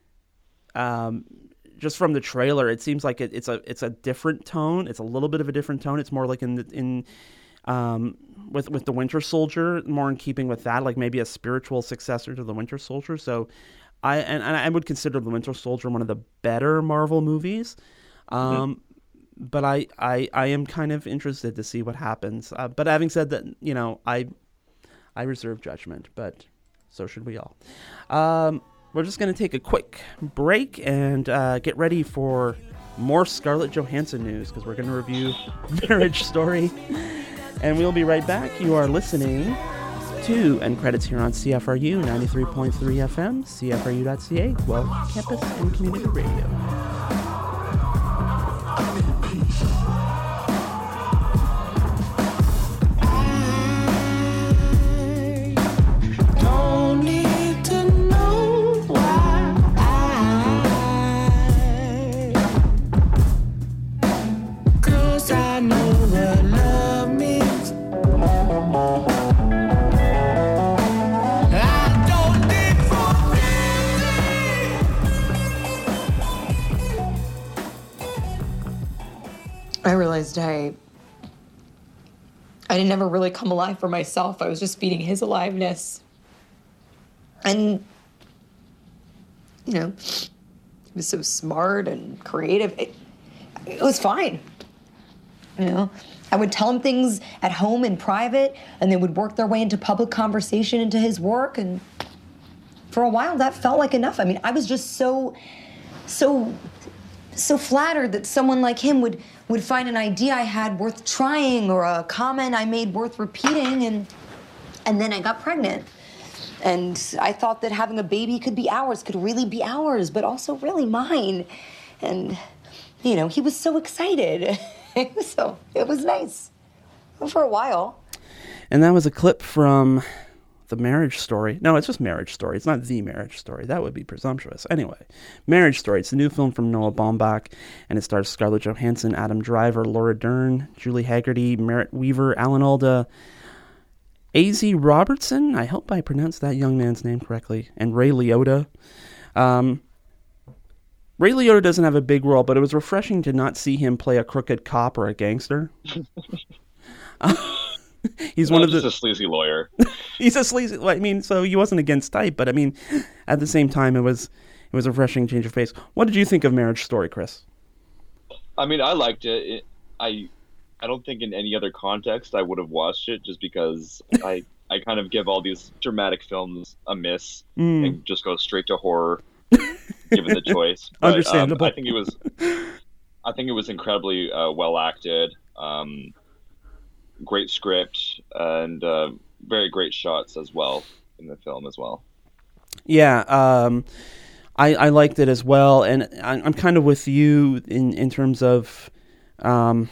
Um, Just from the trailer, it seems like it, it's a it's a different tone. It's a little bit of a different tone. It's more like in the, in um, with with the Winter Soldier, more in keeping with that, like maybe a spiritual successor to the Winter Soldier. So, I and, and I would consider the Winter Soldier one of the better Marvel movies. Um, mm-hmm. But I, I I am kind of interested to see what happens. Uh, but having said that, you know, I I reserve judgment, but so should we all. Um, We're just going to take a quick break and uh, get ready for more Scarlett Johansson news because we're going to review Marriage Story. And we'll be right back. You are listening to End Credits here on C F R U ninety-three point three F M, C F R U dot C A, well, campus and community radio. I realized I I didn't ever really come alive for myself. I was just feeding his aliveness. And, you know, he was so smart and creative. It, it was fine. You know, I would tell him things at home in private, and they would work their way into public conversation into his work. And for a while, that felt like enough. I mean, I was just so, so... so flattered that someone like him would, would find an idea I had worth trying or a comment I made worth repeating, and and then I got pregnant. And I thought that having a baby could be ours, could really be ours, but also really mine. And, you know, he was so excited. So it was nice for a while. And that was a clip from The Marriage Story. No, it's just Marriage Story. It's not The Marriage Story. That would be presumptuous. Anyway, Marriage Story. It's a new film from Noah Baumbach, and it stars Scarlett Johansson, Adam Driver, Laura Dern, Julie Haggerty, Merritt Weaver, Alan Alda. A Z Robertson, I hope I pronounced that young man's name correctly, and Ray Liotta. Um, Ray Liotta doesn't have a big role, but it was refreshing to not see him play a crooked cop or a gangster. He's no, one of just the a sleazy lawyer. He's a sleazy. I mean, so he wasn't against type, but I mean, at the same time, it was it was a refreshing change of pace. What did you think of Marriage Story, Chris? I mean, I liked it. it I I don't think in any other context I would have watched it, just because I I kind of give all these dramatic films a miss mm. and just go straight to horror, given the choice. But, Understandable. Um, I think it was I think it was incredibly uh, well acted. Um, great script and uh, very great shots as well in the film as well. Yeah, um, I, I liked it as well, and I, I'm kind of with you in, in terms of um,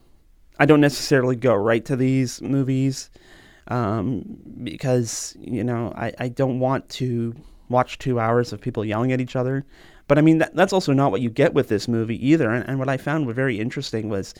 I don't necessarily go right to these movies um, because, you know, I, I don't want to watch two hours of people yelling at each other. But I mean, that, that's also not what you get with this movie either. And, and what I found very interesting was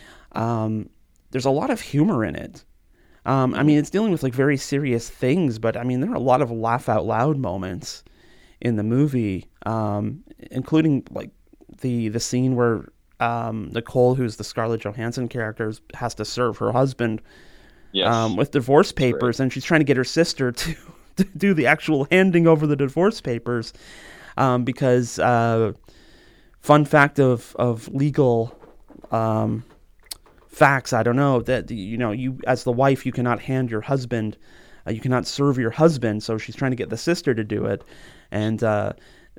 um, there's a lot of humor in it. Um, I mean, it's dealing with like very serious things, but I mean, there are a lot of laugh out loud moments in the movie, um, including like the the scene where um, Nicole, who's the Scarlett Johansson character, has to serve her husband yes. um, with divorce papers, and she's trying to get her sister to, to do the actual handing over the divorce papers, um, because uh, fun fact of of legal. Um, facts, I don't know, that, you know, you as the wife, you cannot hand your husband, uh, you cannot serve your husband, so she's trying to get the sister to do it, and uh,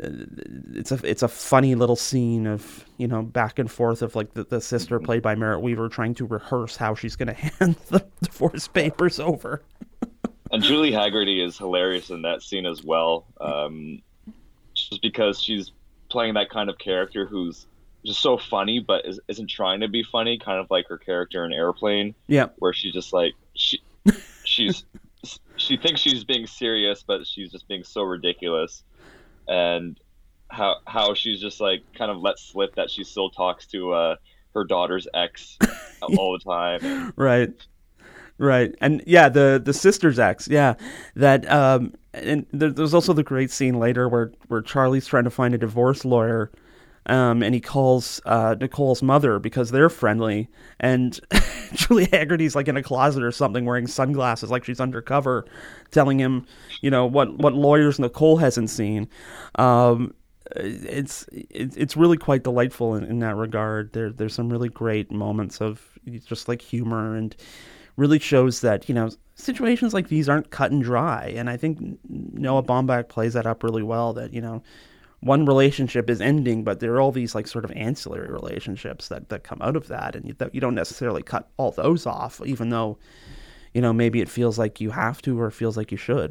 it's a it's a funny little scene of, you know, back and forth of like the, the sister played by Merritt Weaver trying to rehearse how she's going to hand the divorce papers over. And Julie Haggerty is hilarious in that scene as well, um, just because she's playing that kind of character who's just so funny, but is, isn't trying to be funny, kind of like her character in Airplane. Yeah, where she just like she she's she thinks she's being serious, but she's just being so ridiculous, and how how she's just like kind of let slip that she still talks to uh, her daughter's ex all the time. Right, right, and yeah, the the sister's ex, yeah, that um, and there, there's also the great scene later where where Charlie's trying to find a divorce lawyer. Um, and he calls uh, Nicole's mother because they're friendly, and Julie Haggerty's like in a closet or something wearing sunglasses like she's undercover, telling him, you know, what, what lawyers Nicole hasn't seen. Um, it's it, it's really quite delightful in, in that regard. There There's some really great moments of just like humor, and really shows that, you know, situations like these aren't cut and dry. And I think Noah Baumbach plays that up really well, that, you know, one relationship is ending, but there are all these like sort of ancillary relationships that, that come out of that, and you, that you don't necessarily cut all those off, even though, you know, maybe it feels like you have to, or it feels like you should.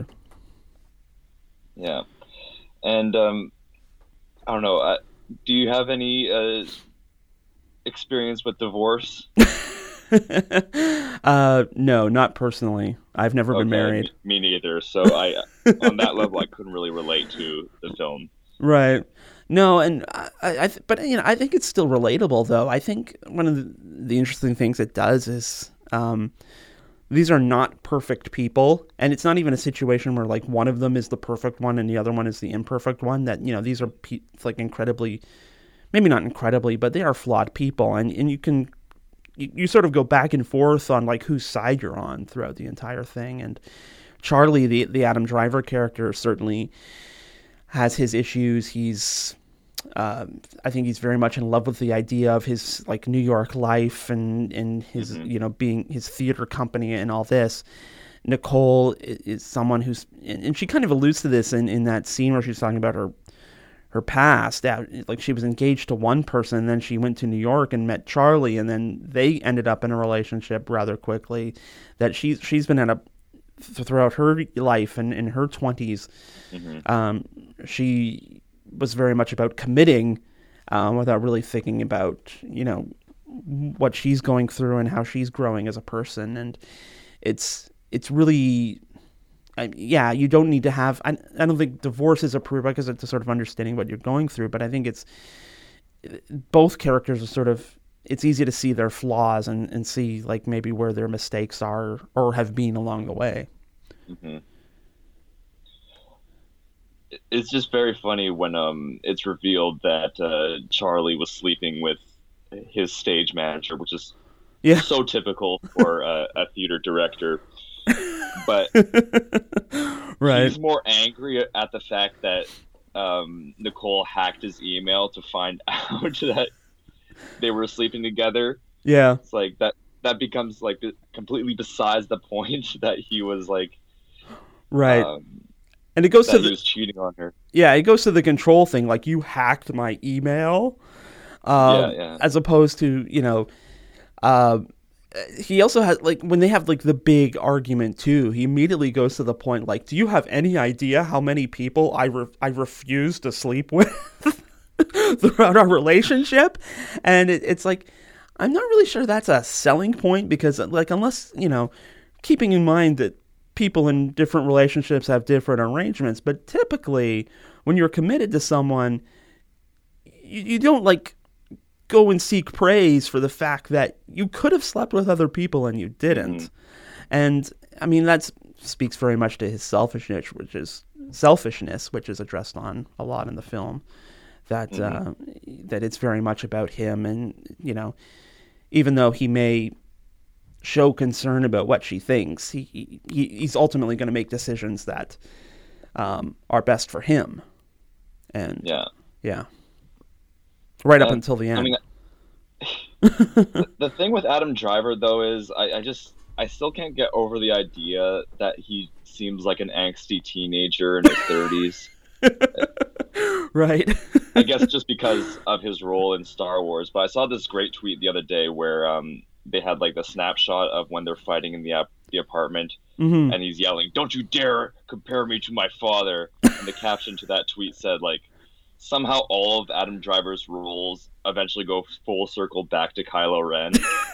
Yeah, and um, I don't know. Uh, do you have any uh, experience with divorce? uh, no, not personally. I've never okay, been married. Me neither. So I, on that level, I couldn't really relate to the film. Right. No, and I, I, but you know, I think it's still relatable, though. I think one of the, the interesting things it does is, um, these are not perfect people, and it's not even a situation where like one of them is the perfect one and the other one is the imperfect one. That, you know, these are pe- like incredibly, maybe not incredibly, but they are flawed people, and and you can, you, you sort of go back and forth on like whose side you're on throughout the entire thing. And Charlie, the the Adam Driver character, certainly has his issues. He's, uh, I think he's very much in love with the idea of his like New York life and, and his, mm-hmm. you know, being his theater company and all this. Nicole is, is someone who's, and she kind of alludes to this in, in that scene where she's talking about her, her past. Like she was engaged to one person, and then she went to New York and met Charlie, and then they ended up in a relationship rather quickly. That she's, she's been at a, throughout her life and in her twenties, mm-hmm. um, she was very much about committing um, without really thinking about, you know, what she's going through and how she's growing as a person. And it's it's really, I, yeah, you don't need to have, I, I don't think divorce is a prerequisite because it's a sort of understanding what you're going through, but I think it's, both characters are sort of it's easy to see their flaws and, and see like maybe where their mistakes are or have been along the way. Mm-hmm. It's just very funny when um it's revealed that uh, Charlie was sleeping with his stage manager, which is yeah. so typical for uh, a theater director. But right. he's more angry at the fact that um, Nicole hacked his email to find out that they were sleeping together. Yeah, it's like that. That becomes like completely besides the point that he was like, right. Um, and it goes that to he the was cheating on her. Yeah, it goes to the control thing. Like, you hacked my email, um, yeah, yeah. as opposed to, you know, uh, he also has, like, when they have, like, the big argument, too, he immediately goes to the point, like, do you have any idea how many people I, re- I refuse to sleep with throughout our relationship? And it, it's like, I'm not really sure that's a selling point, because, like, unless, you know, keeping in mind that people in different relationships have different arrangements, but typically when you're committed to someone, you, you don't like go and seek praise for the fact that you could have slept with other people and you didn't. Mm-hmm. And I mean, that speaks very much to his selfishness, which is selfishness, which is addressed on a lot in the film, that, mm-hmm. uh, that it's very much about him. And, you know, even though he may show concern about what she thinks, he, he he's ultimately going to make decisions that um, are best for him. And yeah, yeah, right uh, up uh, until the end. I mean, the, the thing with Adam Driver though is I, I just I still can't get over the idea that he seems like an angsty teenager in his thirties. Right. I guess just because of his role in Star Wars. But I saw this great tweet the other day where um. they had like the snapshot of when they're fighting in the ap- the apartment, mm-hmm. and he's yelling, "Don't you dare compare me to my father!" And the caption to that tweet said, like, somehow all of Adam Driver's roles eventually go full circle back to Kylo Ren.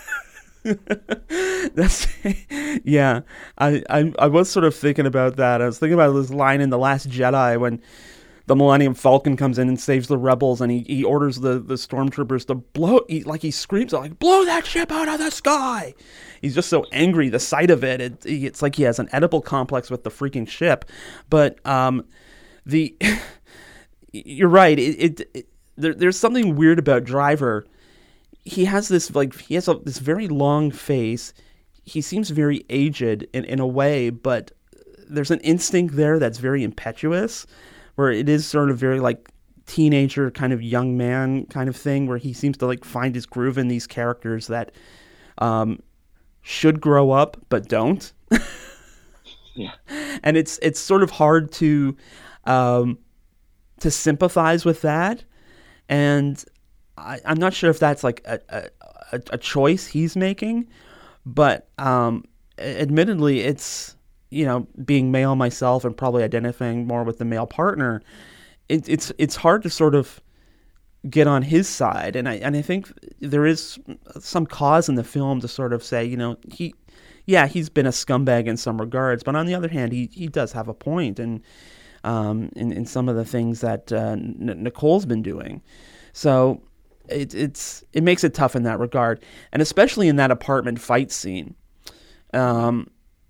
That's yeah. I, I I was sort of thinking about that. I was thinking about this line in The Last Jedi when the Millennium Falcon comes in and saves the rebels, and he, he orders the, the stormtroopers to blow, he, like he screams, like, blow that ship out of the sky. He's just so angry, the sight of it, it it's like he has an edible complex with the freaking ship. But um, the you're right, it, it, it there, there's something weird about Driver. He has this, like, he has a, this very long face. He seems very aged in, in a way, but there's an instinct there that's very impetuous, where it is sort of very like teenager kind of young man kind of thing, where he seems to like find his groove in these characters that um, should grow up but don't. Yeah. And it's it's sort of hard to um, to sympathize with that, and I, I'm not sure if that's like a, a, a choice he's making, but um, admittedly, it's, you know, being male myself and probably identifying more with the male partner, it, it's it's hard to sort of get on his side, and I and I think there is some cause in the film to sort of say, you know, he, yeah, he's been a scumbag in some regards, but on the other hand, he he does have a point, and um, in in some of the things that uh, N- Nicole's been doing, so it it's it makes it tough in that regard, and especially in that apartment fight scene. Um.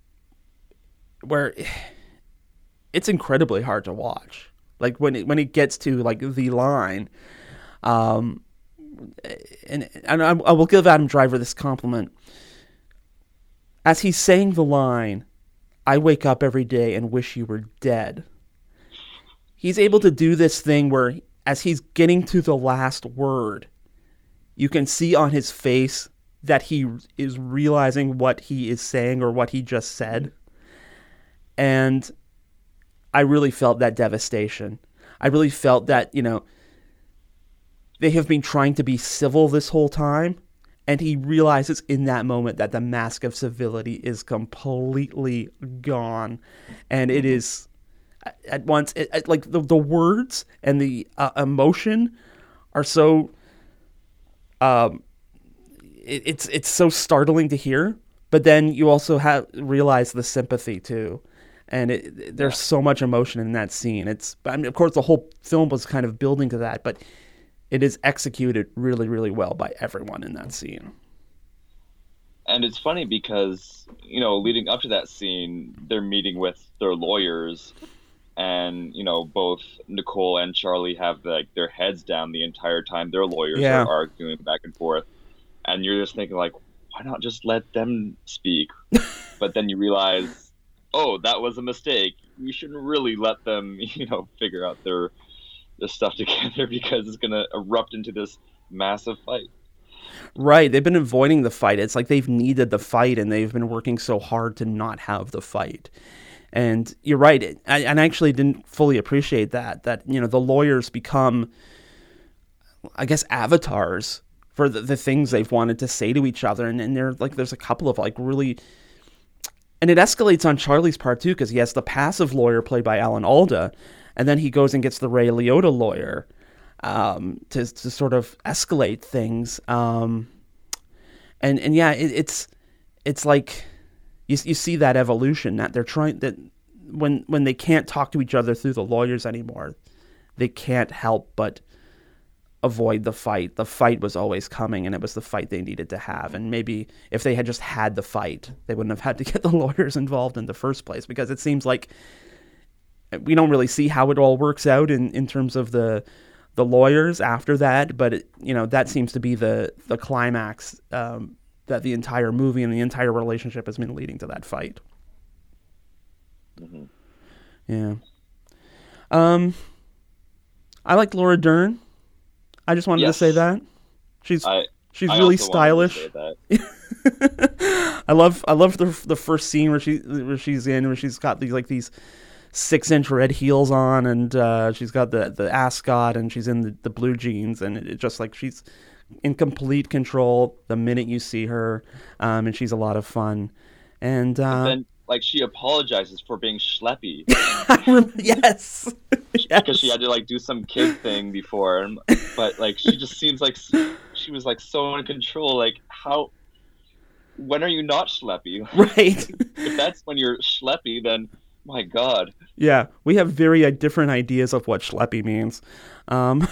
Where it's incredibly hard to watch, like when it when it gets to like the line, um, and and I, I will give Adam Driver this compliment. As he's saying the line, "I wake up every day and wish you were dead," he's able to do this thing where, as he's getting to the last word, you can see on his face that he is realizing what he is saying or what he just said. And I really felt that devastation. I really felt that, you know, they have been trying to be civil this whole time, and he realizes in that moment that the mask of civility is completely gone. And it is, at once, it, it, like, the, the words and the uh, emotion are so, um, it, it's it's so startling to hear, but then you also have realize the sympathy, too. And it, there's so much emotion in that scene. It's, I mean, of course, the whole film was kind of building to that, but it is executed really, really well by everyone in that scene. And it's funny because, you know, leading up to that scene, they're meeting with their lawyers, and, you know, both Nicole and Charlie have like their heads down the entire time. Their lawyers Yeah. are arguing back and forth, and you're just thinking like, why not just let them speak? But then you realize, oh, that was a mistake. We shouldn't really let them, you know, figure out their their stuff together, because it's gonna erupt into this massive fight. Right, they've been avoiding the fight. It's like they've needed the fight, and they've been working so hard to not have the fight. And you're right, it, I, and I actually didn't fully appreciate that, that, you know, the lawyers become, I guess, avatars for the, the things they've wanted to say to each other. And, and they're like, there's a couple of like really, and it escalates on Charlie's part too, because he has the passive lawyer played by Alan Alda, and then he goes and gets the Ray Liotta lawyer. Um, to to sort of escalate things, um, and and yeah, it, it's it's like you you see that evolution, that they're trying, that when when they can't talk to each other through the lawyers anymore, they can't help but avoid the fight. The fight was always coming, and it was the fight they needed to have. And maybe if they had just had the fight, they wouldn't have had to get the lawyers involved in the first place, because it seems like we don't really see how it all works out in in terms of the. the lawyers after that, but it, you know, that seems to be the the climax, um, that the entire movie and the entire relationship has been leading to that fight. Mm-hmm. Yeah. Um, I like Laura Dern. I just wanted Yes. to say that she's I, she's I really also wanted to stylish. say that. I love I love the the first scene where she where she's in where she's got these like these six inch red heels on, and uh, she's got the the ascot, and she's in the, the blue jeans, and it, it just like she's in complete control the minute you see her, um, and she's a lot of fun. And uh, And then, like, she apologizes for being schleppy yes, yes, because she had to like do some kid thing before, and, but like she just seems like she was like so in control. Like, how? When are you not schleppy? right. If that's when you're schleppy, then my God. Yeah, we have very uh, different ideas of what schleppy means. Um,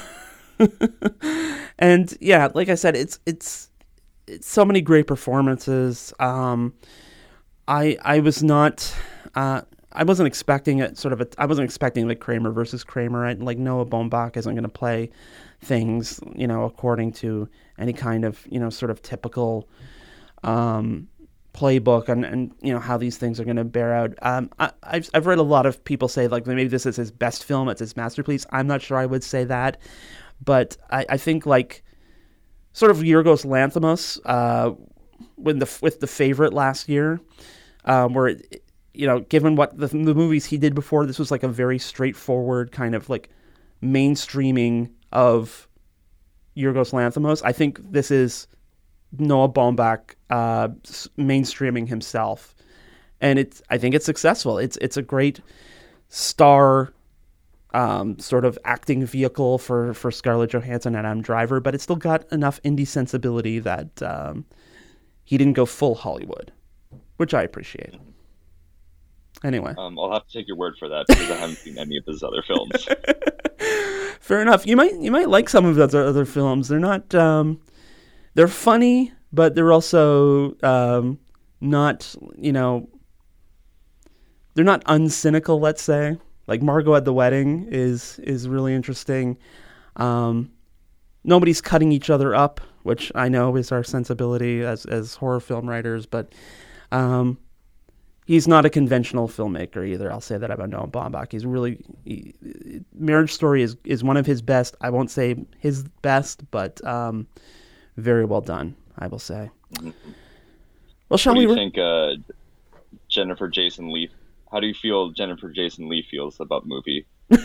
and yeah, like I said, it's, it's it's so many great performances. Um, I I was not uh, I wasn't expecting it. Sort of a, I wasn't expecting like Kramer versus Kramer. I, like Noah Baumbach isn't going to play things, you know, according to any kind of, you know, sort of typical Um, playbook and, and you know how these things are going to bear out. Um, I, I've I've read a lot of people say like maybe this is his best film, it's his masterpiece. I'm not sure I would say that, but I, I think like sort of Yorgos Lanthimos, uh, when the with The Favorite last year, um, where it, you know, given what the, the movies he did before, this was like a very straightforward kind of like mainstreaming of Yorgos Lanthimos. I think this is Noah Baumbach uh, mainstreaming himself, and it's I think it's successful. It's it's a great star um, sort of acting vehicle for, for Scarlett Johansson and Adam Driver, but it's still got enough indie sensibility that um, he didn't go full Hollywood, which I appreciate. Anyway, Um, I'll have to take your word for that because I haven't seen any of his other films. fair enough. You might you might like some of those other films. They're not. Um, They're funny, but they're also um, not, you know, they're not uncynical, let's say. Like Margot at the Wedding is is really interesting. Um, nobody's cutting each other up, which I know is our sensibility as, as horror film writers, but um, he's not a conventional filmmaker either. I'll say that about Noah Baumbach. He's really, he, Marriage Story is, is one of his best. I won't say his best, but... Um, very well done, I will say. Well, shall what do we? you Re- think uh, Jennifer Jason Leigh? How do you feel Jennifer Jason Leigh feels about the movie?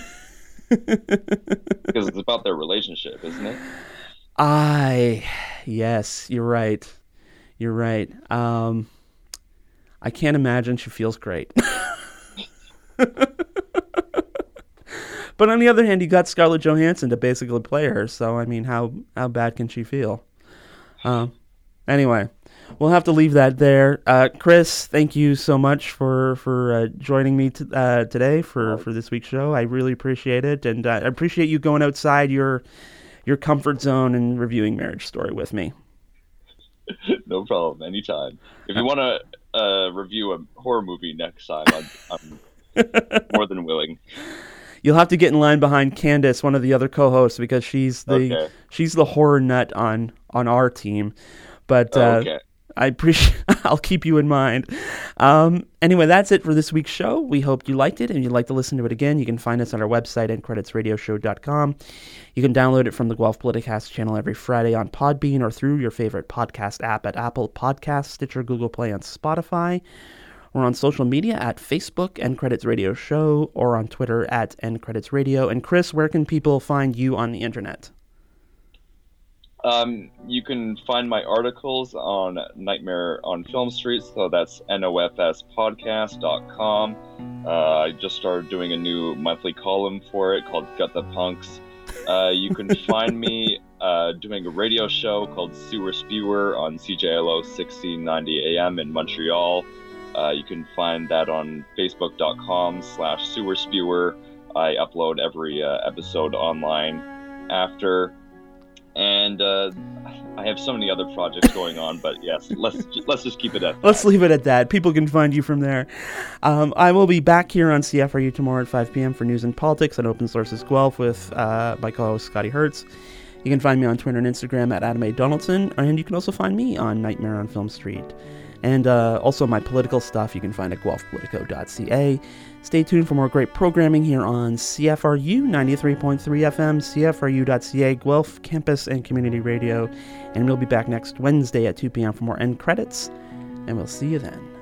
Because it's about their relationship, isn't it? I, yes, you're right. You're right. Um, I can't imagine she feels great. But on the other hand, you got Scarlett Johansson to basically play her, so I mean, how how bad can she feel? Um, anyway, we'll have to leave that there. Uh, Chris, thank you so much for for uh, joining me t- uh, today for, for this week's show. I really appreciate it, and uh, I appreciate you going outside your your comfort zone and reviewing Marriage Story with me. No problem. Anytime. If you want to uh, review a horror movie next time, I'm, I'm more than willing. You'll have to get in line behind Candace, one of the other co-hosts, because she's the Okay. she's the horror nut on on our team. But uh, Okay. I appreciate. I'll keep you in mind. Um, anyway, that's it for this week's show. We hope you liked it, and you'd like to listen to it again. You can find us on our website, end credits radio show dot com. You can download it from the Guelph Politicast channel every Friday on Podbean or through your favorite podcast app at Apple Podcasts, Stitcher, Google Play, and Spotify. We're on social media at Facebook, End Credits Radio Show, or on Twitter at End Credits Radio. And Chris, where can people find you on the internet? Um, you can find my articles on Nightmare on Film Street, so that's N O F S podcast dot com. Uh, I just started doing a new monthly column for it called Gut the Punks. Uh, you can find me uh, doing a radio show called Sewer Spewer on C J L O sixteen ninety A M in Montreal. Uh, you can find that on facebook dot com slash Sewer Spewer. I upload every uh, episode online after. And uh, I have so many other projects going on, but yes, let's let's just keep it at that. Let's leave it at that. People can find you from there. Um, I will be back here on C F R U tomorrow at five p.m. for news and politics on Open Sources Guelph with uh, my co-host Scotty Hertz. You can find me on Twitter and Instagram at Adam A. Donaldson, and you can also find me on Nightmare on Film Street. And uh, also my political stuff you can find at guelph politico dot c a. Stay tuned for more great programming here on C F R U ninety-three point three F M, C F R U dot C A, Guelph Campus and Community Radio. And we'll be back next Wednesday at two p.m. for more end credits. And we'll see you then.